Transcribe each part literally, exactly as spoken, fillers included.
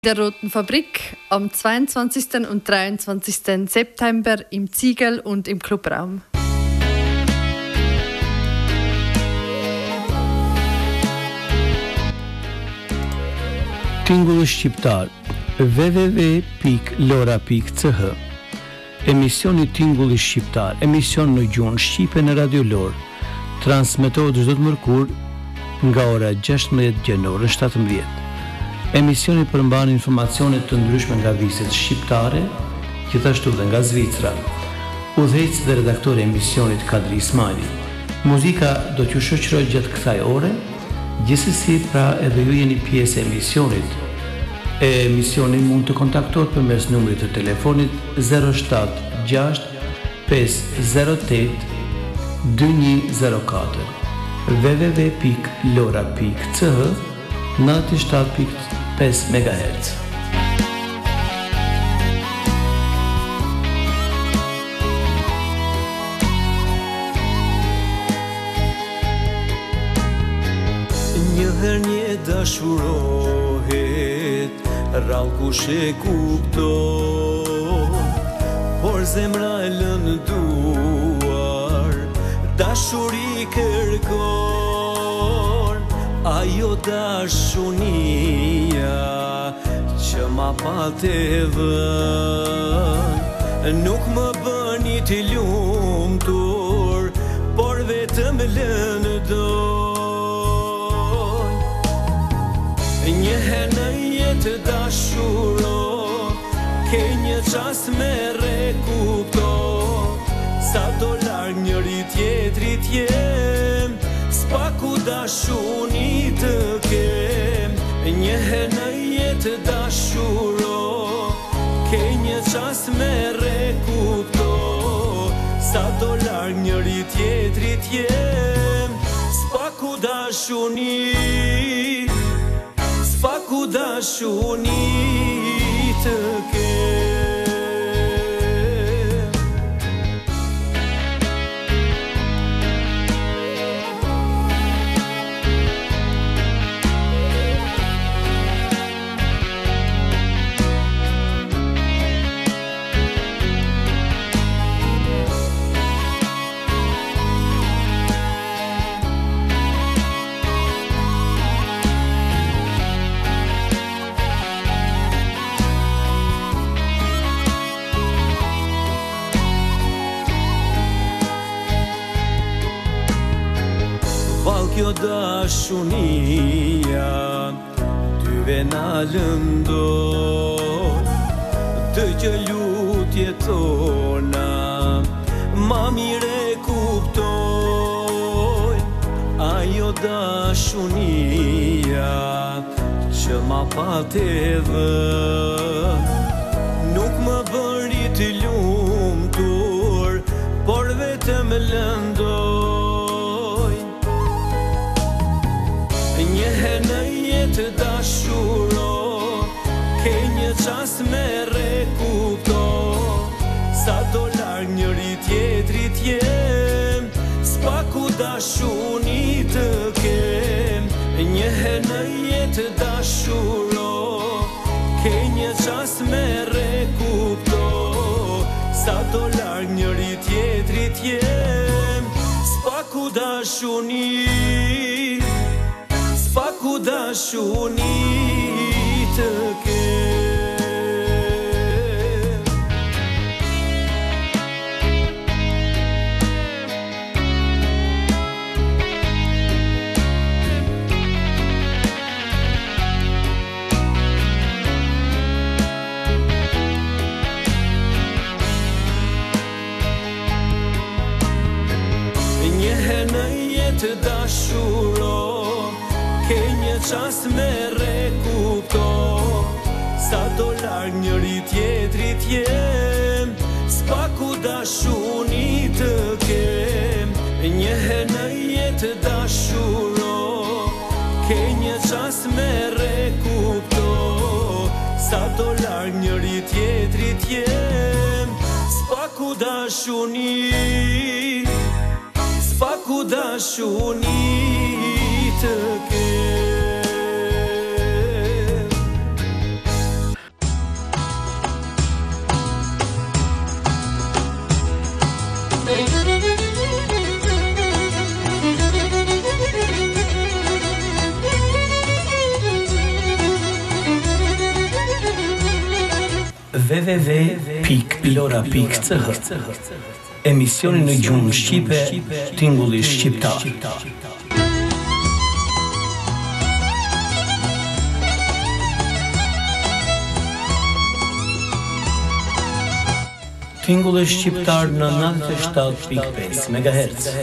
der Roten Fabrik am zweiundzwanzigsten und dreiundzwanzigsten September im Ziegel und im Clubraum. Tingulli shqiptar w w w pikë lora pikë c h. Emisioni Tingulli shqiptar, emision në gjuhën shqipe në Radio Lor, transmetohet çdo të mërkur nga ora gjashtëmbëdhjetë deri në orën shtatëmbëdhjetë. Emisioni përmban informacione të ndryshme nga vizet shqiptare, gjithashtu dhe nga Zvicra. Udhëheqës dhe redaktori i emisionit Kadri Ismaili. Muzika do t'ju shoqëroj gjatë kësaj ore, gjithsesi pra edhe ju jeni pjesë e emisionit. E emisioni mund të kontaktohet përmes numrit të telefonit zero shtat gjasht pesë zero tet dy një zero katër w w w pikë lora pikë c h nëntëdhjetë e shtat pikë pesë megahertz. Njëherë një dashurohet, rallë kush e kupton, por zemra e lënë duar, dashuri kërkon. Ajo dashunia që ma pate vën, nuk më bëni të lumtur, por vetëm lënë doj. Njëherë në jetë dashuro, ke një qast me rekupto, sa do larg njëri tjetrit jem, s'paku dashuni të kem. Njëherë në jetë dashuro, ke një qast me rekupto, sa do larg njëri tjetrit jem, s'paku dashuni, s'paku dashuni të kem. Kjo dashunia dyve na lëndon, të që lutje tona ma mire kuptojnë. Ajo dashunia që ma pate vën, nuk më bëri të lumtur, por vetëm lëndon. Njëherë në jetë dashuro, ke një qast me rekupto, sa do larg njëri tjetrit jem, s'paku dashuni të kem. Njëherë në jetë dashuro, ke një qast me rekupto, sa do larg njëri tjetrit jem, s'paku dashuni, s'paku dashuni të kem. Njëherë në jetë dashuro, ke një qast me rekupto, sa do larg njëri tjetrit jem, s'paku dashuni të kem. Njëherë në jetë dashuro, ke një qast me rekupto, sa do larg njëri tjetrit jem, s'paku dashuni, s'paku dashuni të kem. w w w pikë lora pikë c h. Emisioni në gjuhën shqipe, Tingulli shqiptar. Tingulli shqiptar në nëntëdhjetë e shtatë pikë pesë megahertz.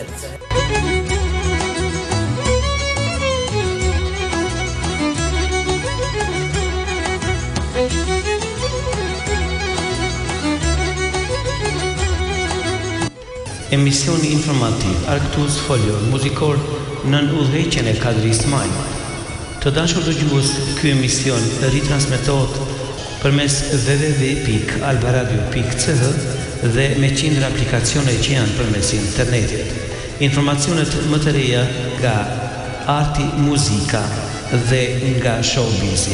Emisioni informativ, argëtues folio muzikor nën udhëheqjen e Kadris Maj. Të dashur dëgjues, ky emision ritransmetohet përmes w w w pikë albaradio pikë c h dhe me qindra aplikacione që janë përmes internetit. Informacionet më të reja nga arti, muzika dhe nga showbizi.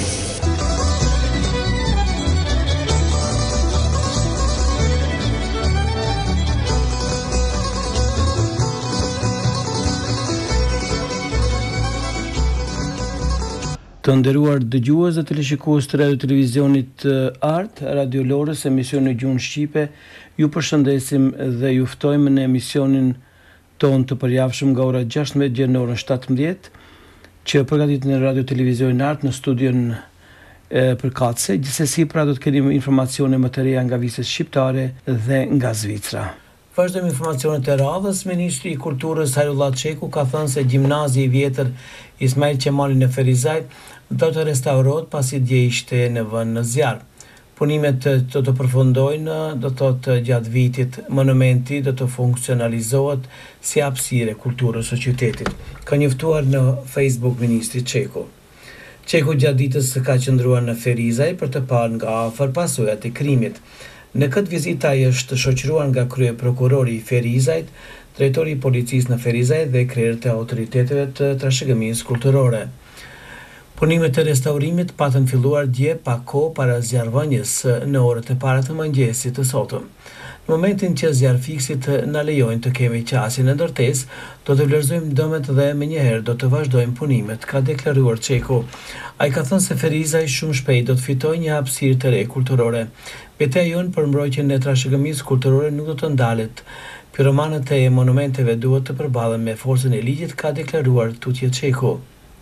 Të nderuar dëgjues dhe teleshikues të radio televizionit Art, Radio Lorës, emision në gjuhën shqipe, ju përshëndesim dhe ju ftojmë në emisionin ton të përjavshëm nga ora gjashtëmbëdhjetë deri në orën shtatëmbëdhjetë, që përgatitet në Radio Televizionin Art në studion e përkatëse. Gjithsesi, pra do të kemi informacione më të reja nga vizet shqiptare dhe nga Zvicra. Vazhdojmë informacionet e radhës. Ministri i Kulturës Hajrullah Çeku ka thënë se gjimnazi i vjetër Ismail Qemali në Ferizaj do të restaurohet pasi dje ishte në vend në zjarr. Punimet do të përfundojnë, do të thotë gjatë vitit, monumenti do të funksionalizohet si hapësirë e kulturës së qytetit. Ka njoftuar në Facebook ministri Çeku. Çeku gjatë ditës ka qëndruar në Ferizaj për të parë nga afër pasojat e krimit. Në këtë vizitë ai është shoqëruar nga krye prokurori i Ferizajt, drejtori i policisë në Ferizaj dhe krerët e autoriteteve të trashëgimisë kulturore. Punimet e restaurimit patën filluar dje pa kohë para zjarrvënies në orët e para të mëngjesit të sotëm. Në momentin që zjarrfiksit na lejojnë të kemi qasjen e ndërtesë, do të vlerësojmë dëmet dhe menjëherë do të vazhdojmë punimet, ka deklaruar Çeku. Ai ka thënë se Ferizaj shumë shpejt do të fitojë një hapësirë të re kulturore. Betejë jonë për mbrojtjen e trashëgimisë kulturore nuk do të ndalet. Pyromanët e monumenteve duhet të përballen me forcën e ligjit, ka deklaruar tutje Çeku.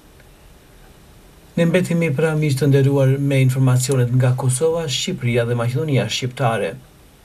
Ne mbetemi pra miq të nderuar me informacionet nga Kosova, Shqipëria dhe Maqedonia Shqiptare.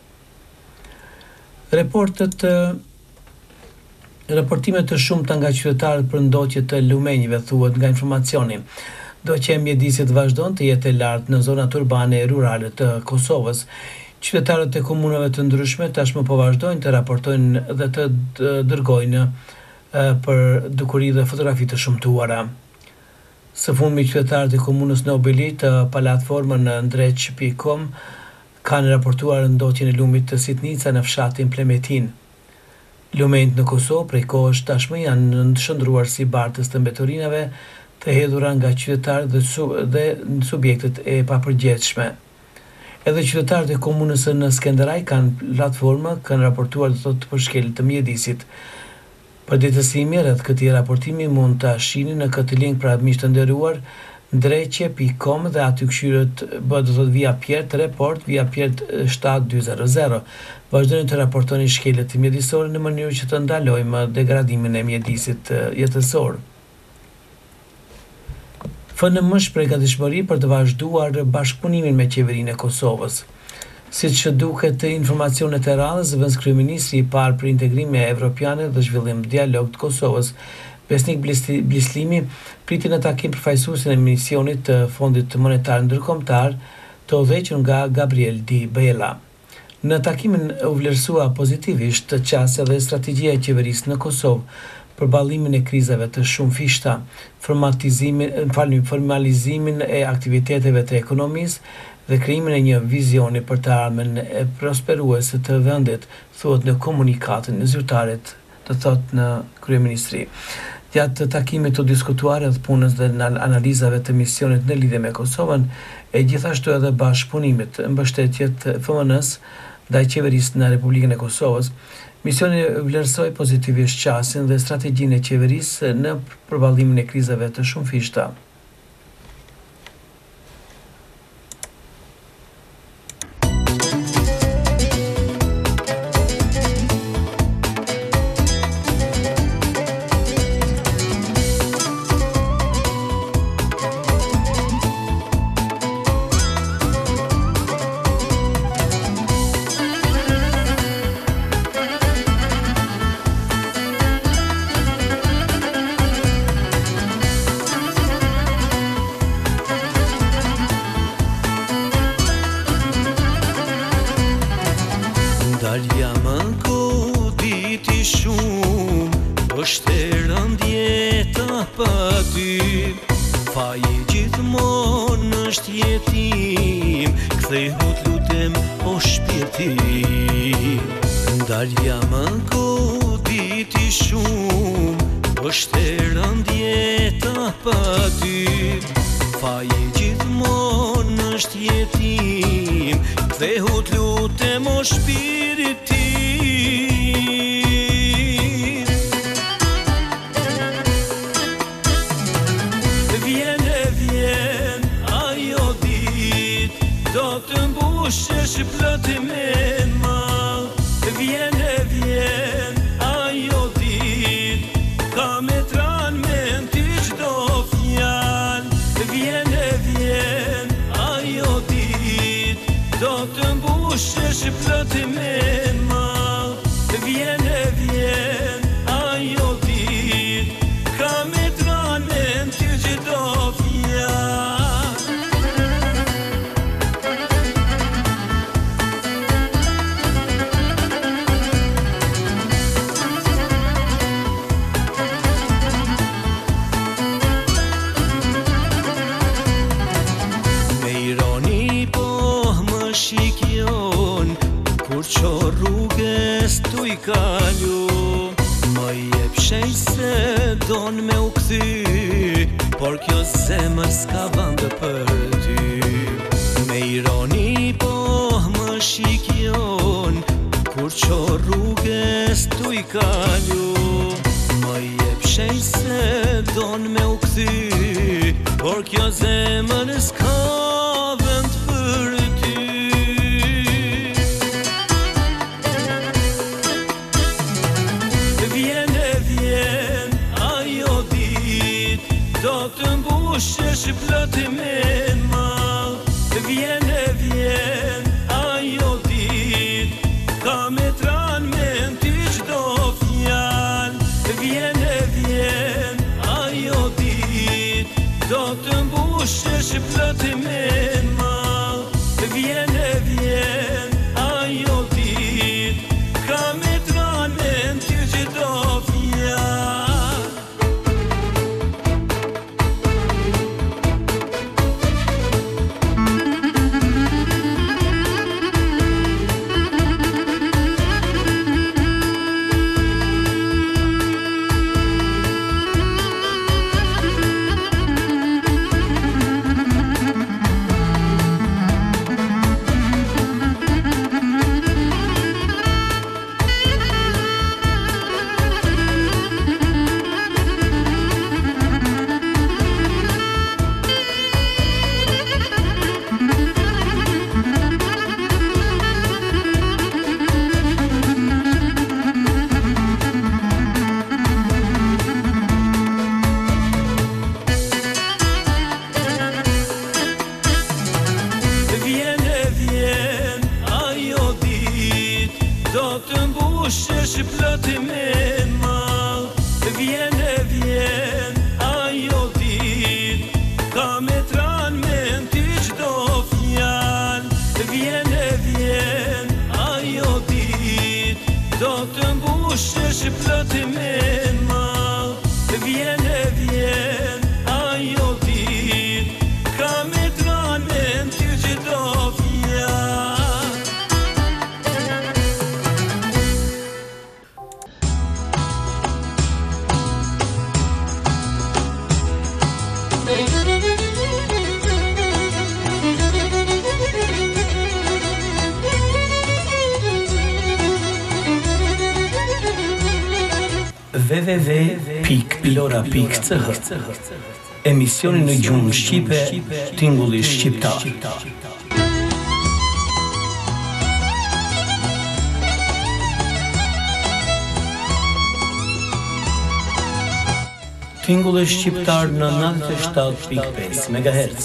Reportet Raportimet të shumta nga qytetarët për ndoqjet të lumenjve thuhet nga informacioni. Do që mjedisit vazhdon të jetë e lartë në zonat urbane e rurale të Kosovës. Qytetarët e komunave të ndryshme tashmë po vazhdojnë të raportojnë dhe të dërgojnë për dukuri dhe fotografi të shumtuara. Së fundmi qytetarët e komunës Nobili të platformën në ndreq pikë com kanë raportuar ndotjen e lumit të Sitnica në fshatin Plemetin. Lumenjt në Kosovë prej kohësh tashmë janë ndëshndruar si bartës të mbeturinave të hedhura nga qytetarët dhe, sub, dhe subjektet e papërgjegjshme. Edhe qytetarët e komunës në Skenderaj kanë platforma, kanë raportuar të thotë për shkeljet të mjedisit. Për ditësimi rreth këtij raportimi mund ta shihni në këtë link pra miq të nderuar ndreqje pikë com dhe aty këshyret bëhet do thotë via Pjert report via Pjert shtatë dy zero zero. Vazhdoni të raportoni shkeljet mjedisore në mënyrë që të ndalojmë degradimin e mjedisit jetësor. F N M shpreh gatishmëri për të vazhduar bashkëpunimin me qeverinë e Kosovës. Siç duket informacionet e radhës, vënë kryeministri i parë për integrim evropiane dhe zhvillim dialog të Kosovës, Besnik Blislimi, priti në takim përfaqësuesin e misionit të Fondit Monetar Ndërkombëtar të udhëhequr nga Gabriel Di Bella. Në takimin u vlerësua pozitivisht qasja dhe strategjia e qeverisë në Kosovë për ballimin e krizave të shumëfishta, formatizimin, formalizimin e aktiviteteve të ekonomisë dhe krijimin e një vizioni për të ardhmen e prosperuese të vendit, thuhet në komunikatën e zyrtarit, të thotë në kryeministri. Gjatë takimit të diskutuar edhe punës dhe në analizave të misionit në lidhje me Kosovën, e gjithashtu edhe bashkëpunimit mbështetjet F M N-s ndaj qeverisë në Republikën e Kosovës. Misioni vlerësoi pozitivisht qasjen dhe strategjinë e qeverisë në përballimin e krizave të shumëfishta. Faji gjithmonë është jetim, kthehu t'lutem o shpirtim. Ndarja më goditi shumë, është e rënd jeta pa ty. Faji gjithmonë është jetim, kthehu t'lutem o shpirtim. Vjen e vjen ajo dit, do të mbushesh plot me mall. Vjen e vjen ajo dit, ka me tran men ty çdo fjal. Vjen e vjen ajo dit, do të mbushesh plot me mall. Vjen e vjen ajo dit, ka me tran men ty çdo fjal. Kur qo rrugës tu i kalu, më jep shenjë se don me u kthy, por kjo zemër s'ka vend për ty. Me ironi po më shikjon, kur qo rrugës tu i kalu, më jep shenjë se don me u kthy, por kjo zemër s'ka vend për ty. Vjen e vjen ajo dit, do të mbushesh plot me mall. Vjen e vjen ajo dit, ka me tran men ty çdo fjal. Vjen e vjen ajo dit, do të mbushesh plot me mall. Vjen e vjen ajo dit, ka me tran men ty çdo fjal. Vjen e vjen ajo dit, do të mbushesh plot me mall. Vjen e vjen ajo dit, ka me tran men ty çdo fjal. Vjen e vjen ajo dit, do të mbushesh plot me mall. Vjen e vjen ajo dit, ka me tran men ty çdo fjal. w w w pikë lora pikë c h Emisioni në gjuhën shqipe, tingulli shqiptar. Tingulli shqiptar në nëntëdhjetë e shtatë pikë pesë megahertz.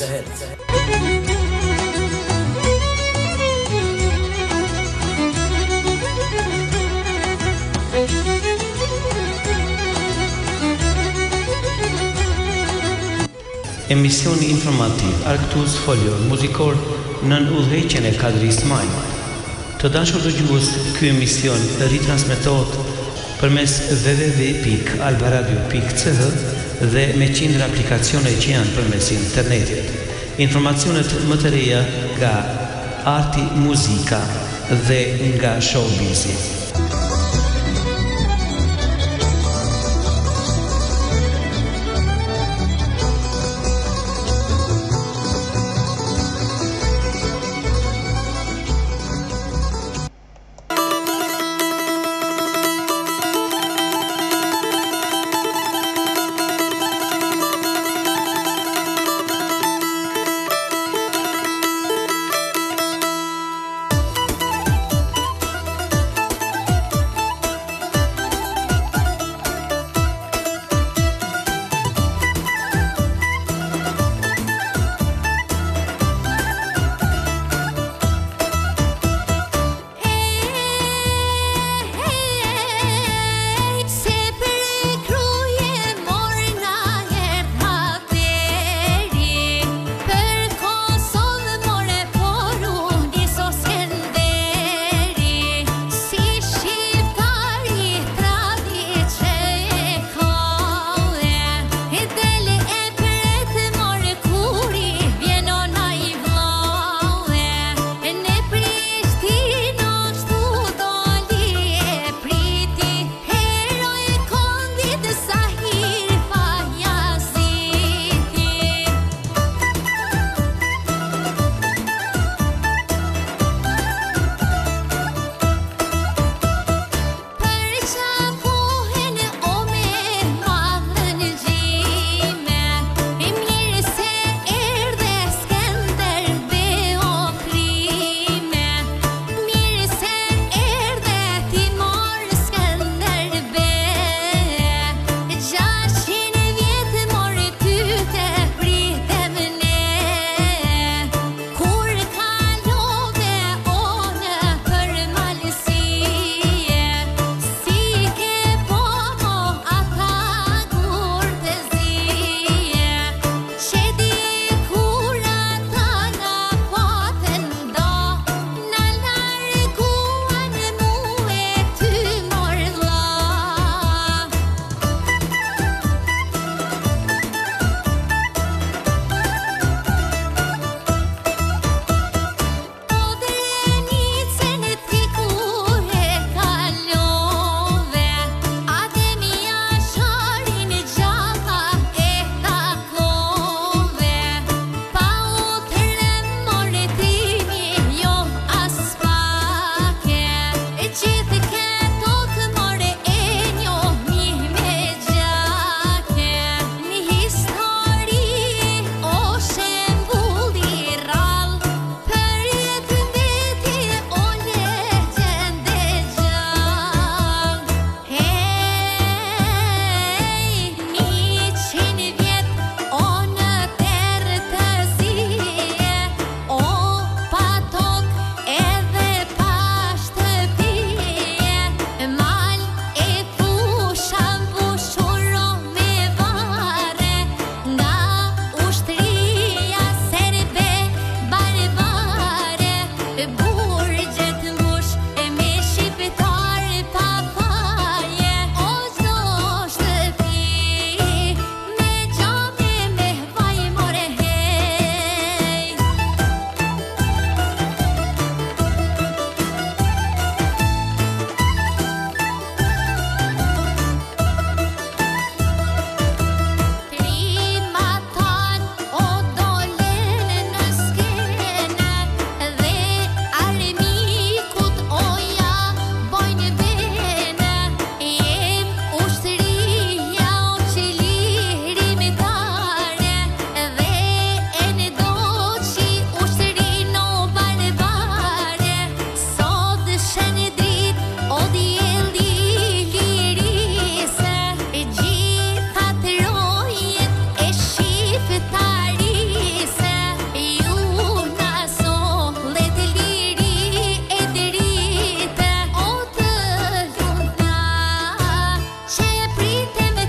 Emisioni informativ Arctus Folio muzikor nën udhëheqjen e Kadri Ismail. Të dashur dëgjues, ky emision ritransmetohet përmes w w w pikë albaradio pikë c h dhe me qindra aplikacione që janë përmes internetit. Informacionet më të reja nga arti, muzika dhe nga showbizi.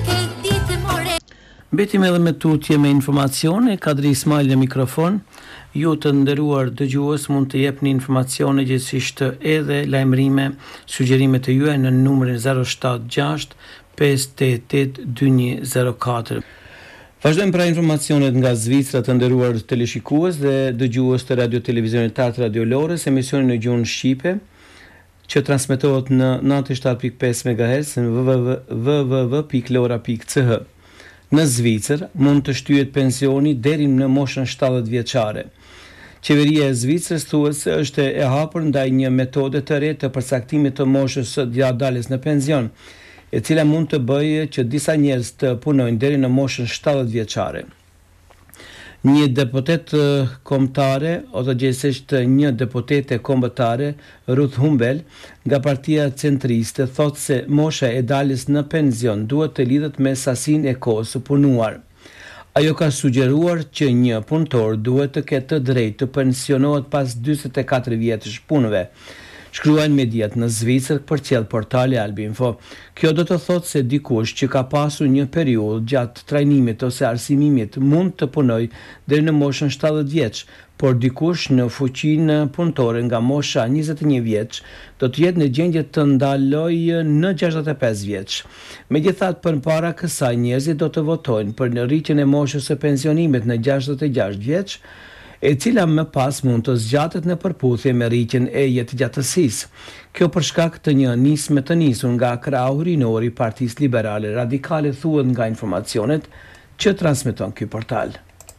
Mbetim edhe me tutje me informacione, Kadri Ismail në mikrofon. Ju të nderuar dëgjues mund të jepni informacione gjithsesi edhe lajmërime, sugjerime të juaja në numrin zero shtat gjasht pesë tetë tetë dy një zero katër. Vazhdojmë pra informacionet nga Zvicra të nderuar teleshikues dhe dëgjues të Radio Televizionit Art Radio Lores, emisioni në gjuhën shqipe që transmetohet në nëntëdhjetë e shtat pikë pesë megahertz në w w w pikë lora pikë c h. Në Zvicër mund të shtyhet pensioni deri në moshën shtatëdhjetë vjeçare. Qeveria e Zvicrës thuhet se është e hapur ndaj një metode të re të përcaktimit të moshës së daljes në pension, e cila mund të bëjë që disa njerëz të punojnë deri në moshën shtatëdhjetë vjeçare. Një deputet kombëtare, ose gjithsesi një deputete kombëtare, Ruth Humbel, nga Partia Centriste, thotë se mosha e daljes në pension duhet të lidhet me sasinë e kohës së punuar. Ajo ka sugjeruar që një punëtor duhet të ketë të drejtë të pensionohet pas njëzet e katër vjetësh punëve. Shkruajnë mediat në Zvicër për qellë portali Albinfo. Kjo do të thotë se dikush që ka pasur një periudhë gjatë trajnimit ose arsimimit mund të punojë deri në moshën shtatëdhjetë vjeç, por dikush në fuqinë punëtore nga mosha njëzet e një vjeç do të jetë në gjendje të ndalojë në gjashtëdhjetë e pesë vjeç. Megjithatë, përpara kësaj njerëzit do të votojnë për në rritjen e moshës së pensionimit në gjashtëdhjetë e gjashtë vjeç, e cila më pas mund të zgjatet në përputhje me rritjen e jetëgjatësisë. Kjo për shkak të një nisme të nisur nga krahu rinor i Partisë Liberale Radikale, thuhet nga informacionet që transmeton ky portal.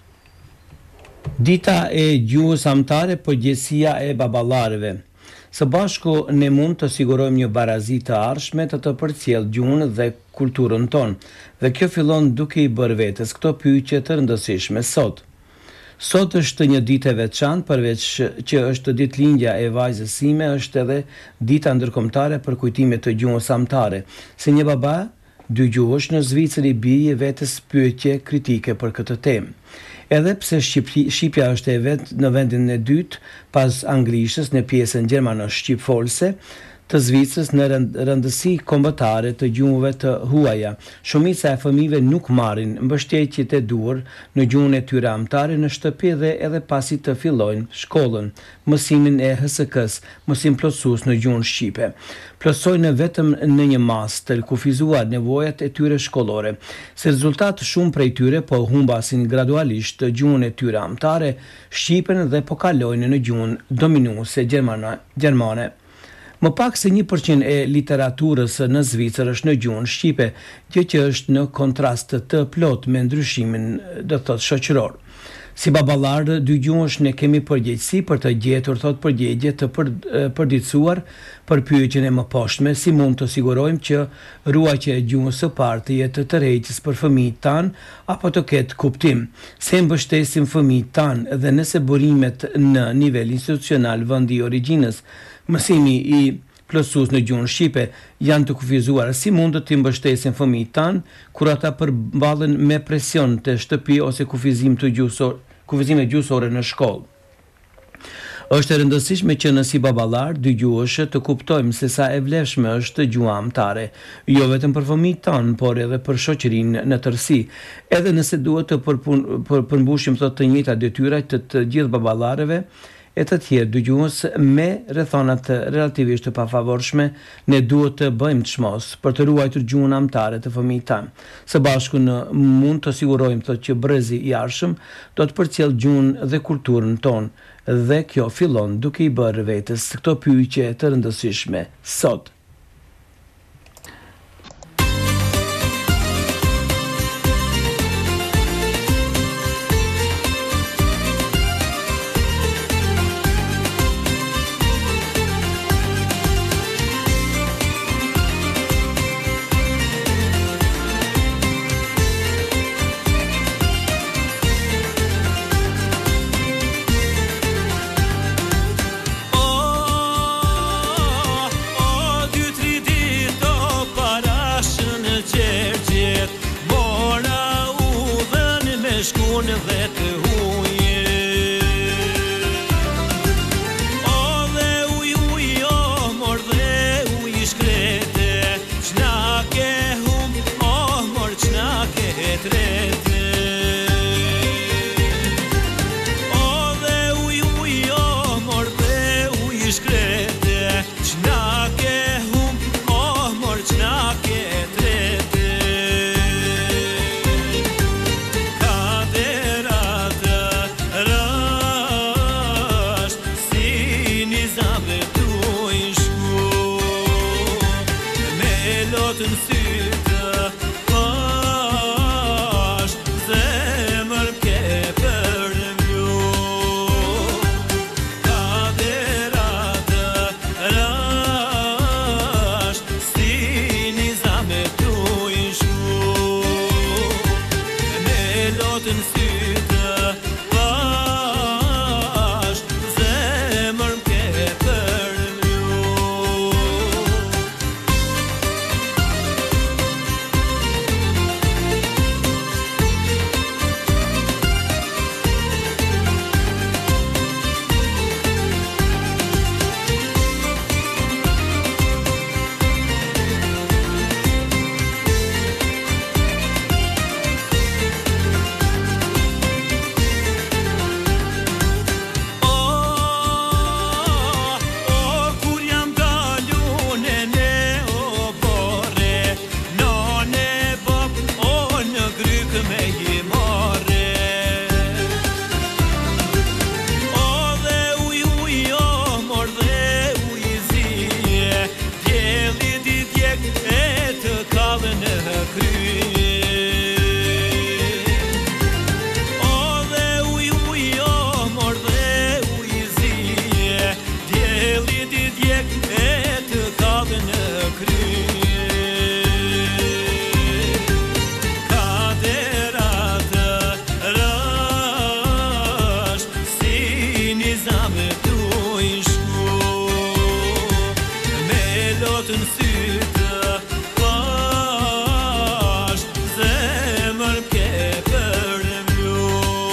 Dita e gjuhës amtare, përgjegjësia e baballarëve. Së bashku ne mund të sigurojmë një barazi të ardhshme të të përcjell gjuhën dhe kulturën tonë, dhe kjo fillon duke i bërë vetes këto pyetje të rëndësishme sot. Sot është një ditë e veçantë, përveç që është ditëlindja e vajzës sime, është edhe dita ndërkombëtare për kujtimin të gjuhës amtare. Si një baba dy gjuhësh në Zvicër i bie vetes pyetje kritike për këtë temë. Edhe pse Shqipri, Shqipja është e vetë në vendin e dytë pas anglishtes në pjesën gjermano-shqipfolse të Zvicrës në rëndësi kombëtare të gjuhëve të huaja. Shumica e fëmijëve nuk marrin mbështetjet e duhur në gjuhën e tyre amtare në shtëpi dhe edhe pasi të fillojnë shkollën, mësimin e H S K-s, mësim plotësues në gjuhën shqipe. Plotësojnë vetëm në një mas të kufizuar nevojat e tyre shkollore. Si rezultat, shumë prej tyre po humbasin gradualisht gjuhën e tyre amtare, shqipen dhe po kalojnë në gjuhën dominuese gjermane. gjermane. Më pak se një përqind e literaturës në Zvicër është në gjuhën shqipe, gjë që është në kontrast të plot me ndryshimin, do të thotë, shoqëror. Si baballarë dy gjuhësh ne kemi përgjegjësi për të gjetur thot përgjigje të për, përditësuar për pyetjen e mëposhtme, si mund të sigurojmë që ruajtja e gjuhës së parë të jetë të tërheqës për fëmijët tanë apo të ketë kuptim, se mbështesim fëmijët tanë dhe nëse burimet në nivel institucional vendi i origjinës, mësimi i plotësues në gjuhën shqipe janë të kufizuar, si mund të mbështesin fëmijët tanë kur ata përballen me presion të shtëpi ose kufizim të gjuhësor, kufizime gjuhësore në shkollë. Është e rëndësishme që në si baballar dy gjuhësh të kuptojmë se sa e vlefshme është gjuha amtare, jo vetëm për fëmijët tanë, por edhe për shoqërinë në tërësi. Edhe nëse duhet të përpun, për, përmbushim të të njëjta detyra të të gjithë baballarëve e të tjerë dy gjuhës me rrethonat relativisht të pafavorshme, ne duhet të bëjmë çmos për të ruajtur gjuhën amtare të fëmijët tanë. Së bashku në mund të sigurojmë thotë që brezi i ardhshëm do të përcjell gjuhën dhe kulturën tonë, dhe kjo fillon duke i bërë vetes këto pyetje të rëndësishme sot. Oh, oh, lotën sytë pash, zemër ke për mju. Kaderatë rash, si një zame tu ishu. Me lotën sytë pash, zemër ke për mju. O, o, kur jam dalu në ne o bore, none bab, o në gryk me i more. O dhe uj uj o mor dhe uj zije, djeli di djek e të kallën në krye. O dhe uj uj o mor dhe uj zije, djeli di djek e të kallën në krye. Kaderatë rash, si një zame tu ishu. Me lotën sytë pash, zemër ke për mju.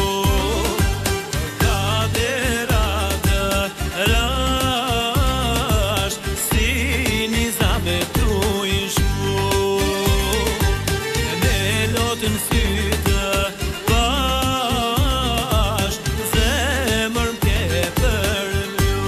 Kaderatë rash, si një zame tu ishu. Me lotën sytë pash, zemër ke për mju.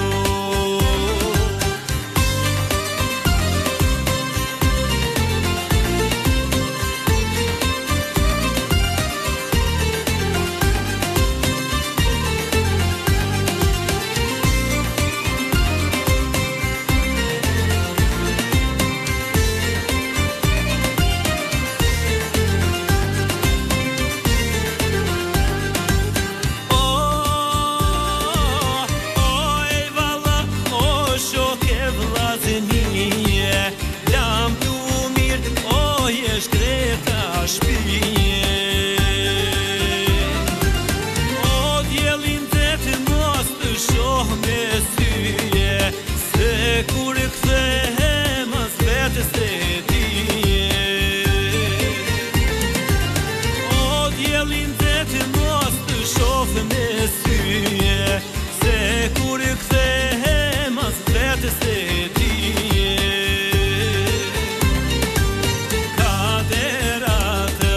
O, o e valla, o shoke vllazënie, lam tu mirë, o je shkreta shpije. O djelin të të mos të shoh me syje, se kur kthehem as vetës e dije. O djelin të të mos të shoh me syje, se kur kthehem as vetës e dije. Kaderatë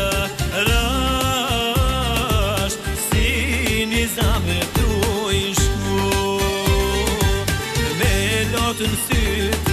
rash, si një zame tu ishu. Me lotën sytë